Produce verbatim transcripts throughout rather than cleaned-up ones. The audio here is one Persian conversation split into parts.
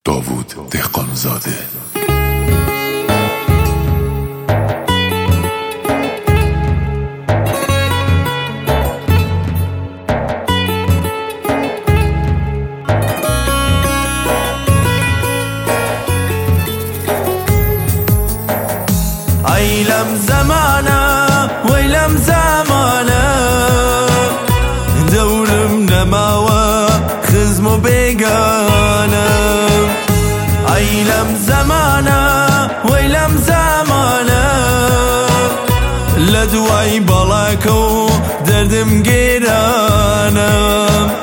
داوود دهقانزاده. عیلم زمانه ویلم زمانه دورم نماوه خزم و بیگانه عیلم زمانه ویلم زمانه لدوای بالاکو دردم گیرانه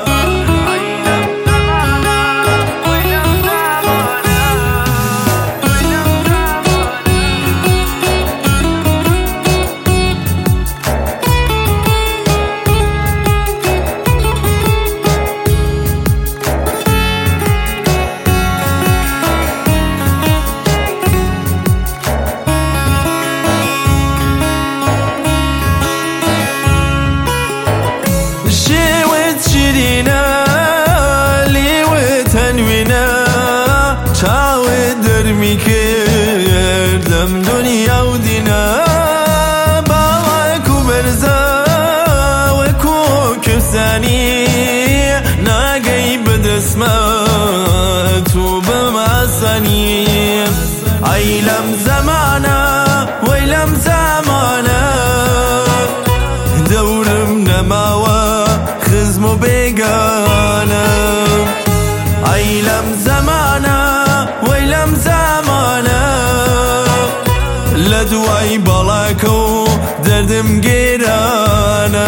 کردم دنیا و دینا باوک و برزا و کوکسانی ناگی بدسمت و بماسانی عیلم زمانه ویلم زمانه دورم نماوه خزم و بیگانه عیلم زمانه ویلم زمانه لدوای بالاکو دردم گیرانه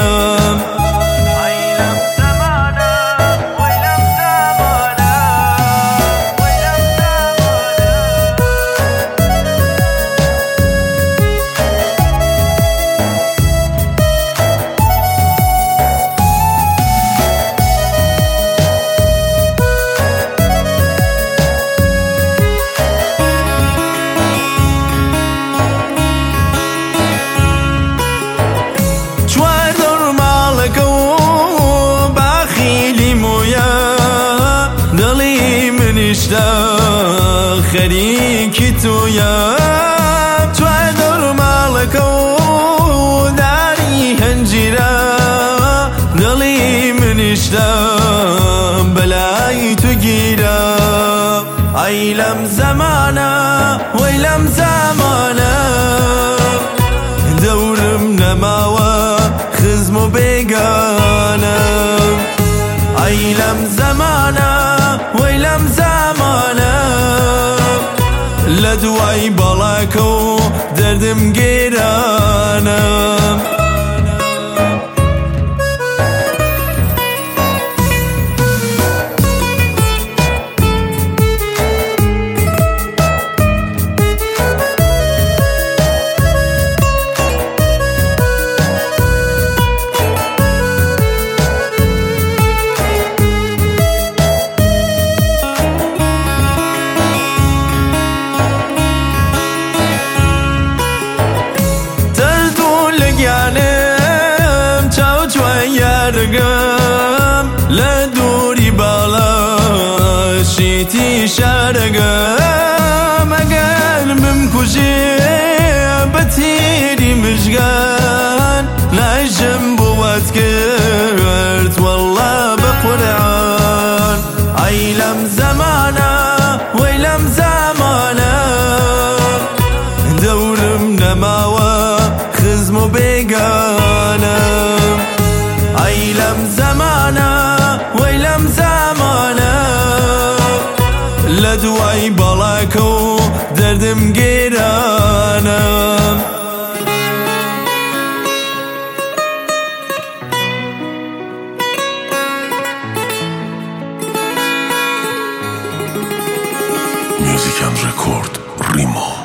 خەریکی تۆیە توای دەڕماڵەکە و داری هەنجیرە دڵی منیشتە بەلای تو گیرە عیلم زەمانە وەیلەم زەمانە دەورم نەماوە خزم و بێگانە عیلم زەمانە وەیلەم زەمانە لدوای بالاکو دردم گیرانه لدوری بالا شیتی شارگم اگر بمکوشی بتیری مشگان نجم بود کرد والله بقرآن عیلم زمانه ویلم زمانه دورم نماوه خزم و بیگانه عیلم زمانه ویلم زمانه لدوای بالاکو دردم گیرانه میوزیک اند رکورد ریما.